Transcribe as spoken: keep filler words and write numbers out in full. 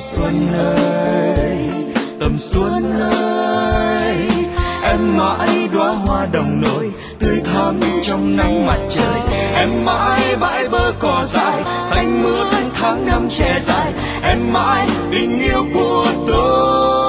xuân ơi, tầm xuân ơi, em mãi đóa hoa đồng nổi tươi thắm trong nắng mặt trời. Em mãi bãi bờ cỏ dại xanh mướt tháng năm trẻ dài. Em mãi tình yêu của tôi.